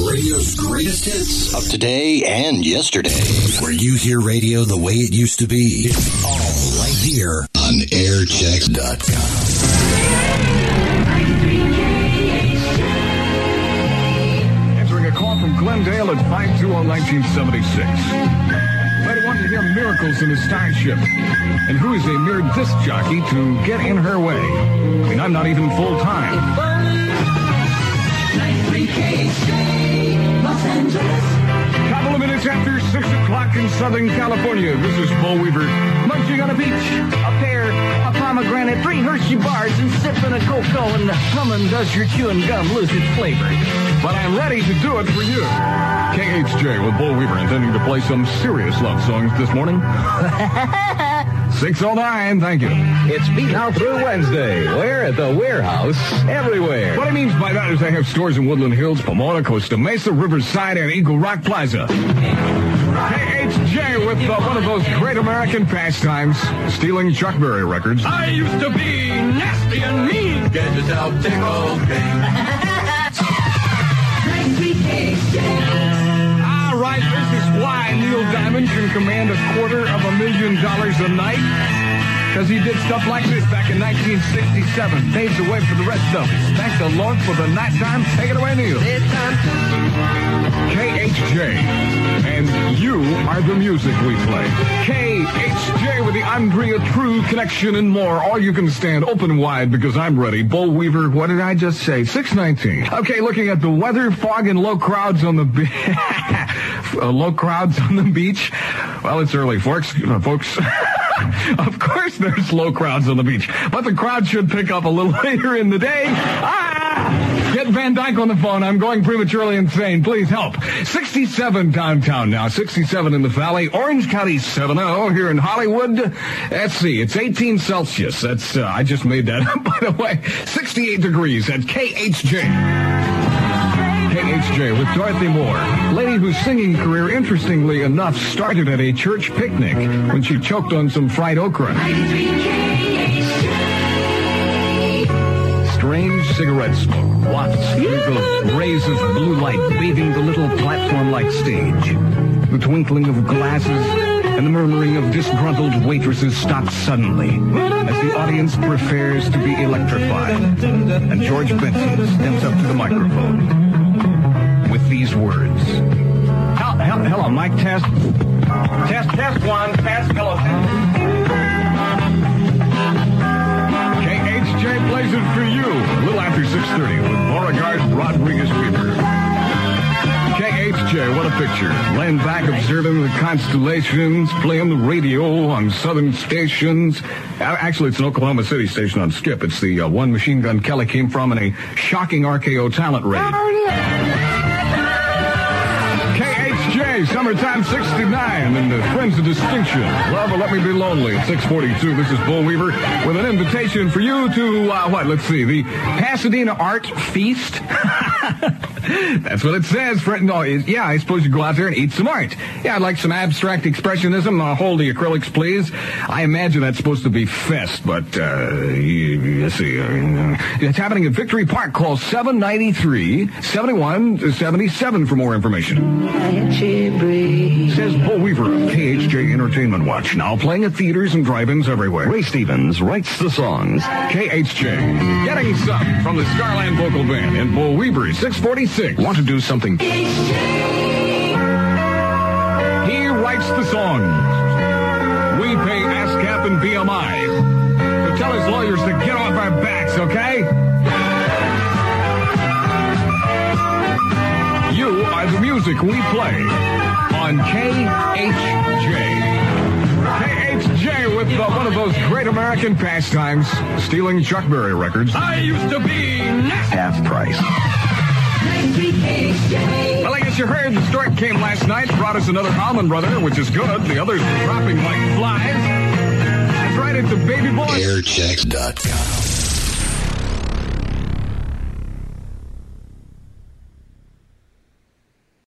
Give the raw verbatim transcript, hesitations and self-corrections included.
Radio's greatest hits of today and yesterday. Where you hear radio the way it used to be. It's all right here on airchecks dot com. Answering a call from Glendale at five two zero, nineteen seventy-six. Lady wanted to hear miracles in his starship. And who is a mere disc jockey to get in her way? I mean, I'm not even full-time. Los Angeles. Couple of minutes after six o'clock in Southern California, this is Bo Weaver. Munching on a beach, a pear, a pomegranate, three Hershey bars, and sipping a cocoa, and humming does your chewing gum lose its flavor. But I'm ready to do it for you. K H J with Bo Weaver, intending to play some serious love songs this morning. six oh nine, thank you. It's Beat Now Through Wednesday. We're at the warehouse everywhere. What it means by that is they have stores in Woodland Hills, Pomona, Costa Mesa, Riverside, and Eagle Rock Plaza. K H J with uh, one of those great American pastimes, stealing Chuck Berry records. I used to be nasty and mean. Get yourself tickled, All right, this is why Neil Diamond can command a quarter of a million dollars a night. Because he did stuff like this back in nineteen sixty-seven. Paves the way for the rest of us. Thank the Lord for the nighttime. Take it away, Neil. K H J. And you are the music we play. K H J with the Andrea True connection and more. All you can stand open wide because I'm ready. Bo Weaver, what did I just say? six nineteen. Okay, looking at the weather, fog and low crowds on the beach. uh, low crowds on the beach. Well, it's early, folks. Uh, folks. Of course there's low crowds on the beach, but the crowd should pick up a little later in the day. Ah! Get Van Dyke on the phone. I'm going prematurely insane. Please help. sixty-seven downtown now, sixty-seven in the Valley. Orange County seven oh here in Hollywood. Let's see, it's eighteen Celsius. That's, uh, I just made that up, by the way. sixty-eight degrees at K H J. K H J with Dorothy Moore, lady whose singing career, interestingly enough, started at a church picnic when she choked on some fried okra. Strange cigarette smoke wafts through the rays of blue light, bathing the little platform-like stage. The twinkling of glasses and the murmuring of disgruntled waitresses stops suddenly as the audience prepares to be electrified. And George Benson steps up to the microphone with these words. Hel- hel- hello, Mike, test. Test, test one, test, hello. K H J plays it for you a little after six thirty with Beauregard Rodriguez Weaver. K H J, what a picture. Laying back, observing the constellations, playing the radio on southern stations. Actually, it's an Oklahoma City station on Skip. It's the uh, one Machine Gun Kelly came from in a shocking R K O talent raid. Summertime sixty-nine and the Friends of Distinction. Love or Let Me Be Lonely at six forty-two. This is Bo Weaver with an invitation for you to, uh, what, let's see, the Pasadena Art Feast. That's what it says. For, no, it, yeah, I suppose you go out there and eat some art. Yeah, I'd like some abstract expressionism. Uh, hold the acrylics, please. I imagine that's supposed to be fest, but, uh, you, let's see. Uh, it's happening at Victory Park. Call seven ninety-three, seventy-one seventy-seven for more information. Says Bo Weaver of K H J Entertainment Watch. Now playing at theaters and drive-ins everywhere. Ray Stevens writes the songs. K H J. Getting some from the Starland Vocal Band and Bo Weaver, six forty-six. Want to do something? He writes the songs. We pay ASCAP and B M I. So tell his lawyers to get off our backs, okay? You are the music we play on K H J. K H J with uh, one of those great American pastimes, stealing Chuck Berry records. I used to be nasty. Half price. Well, I guess you heard the stork came last night, brought us another almond brother, which is good. The others are dropping like flies. That's right, it's a baby boy. airchecks dot com.